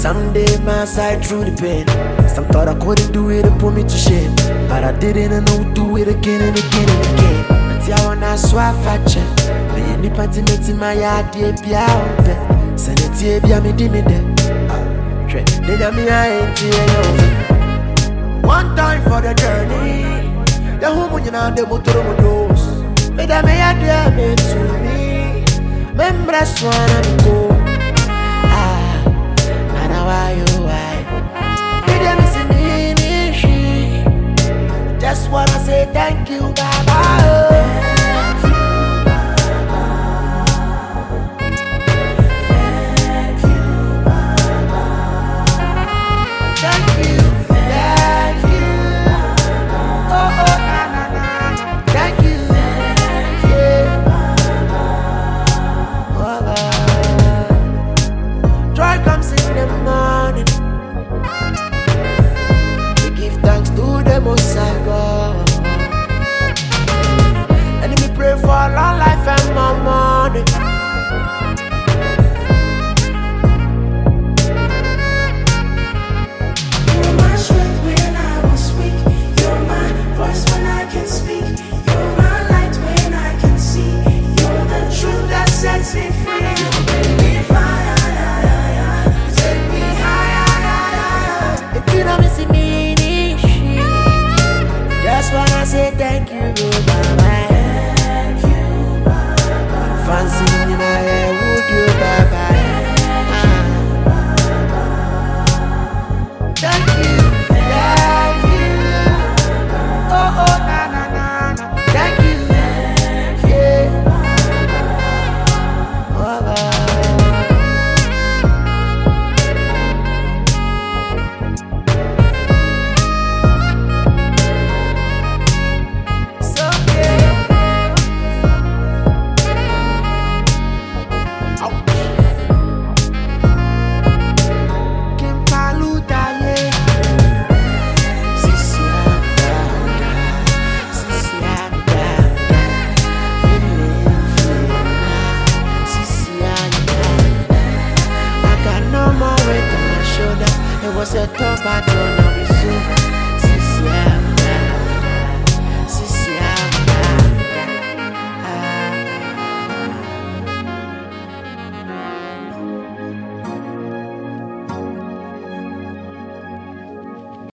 Someday my side through the pain. Some thought I couldn't do it to put me to shame, but I didn't and I'll do it again and again and again. Until I wanna swap fatcha. Me any party meeting my yard dear pia umpe. Send it here be me dimide. They got me I ain't here. One time for the journey. The home you know the motor motos. Me da me a dear me to me. Membra swana go. Why you why? Did you miss me? Just wanna say thank you, Baba. Say thank you, Baba. Thank you, Baba. Fancy in my hair, would you, Baba? Thank you, thank you. Oh, oh, na na na na. Thank you, yeah. Baba. It was a top, I don't know.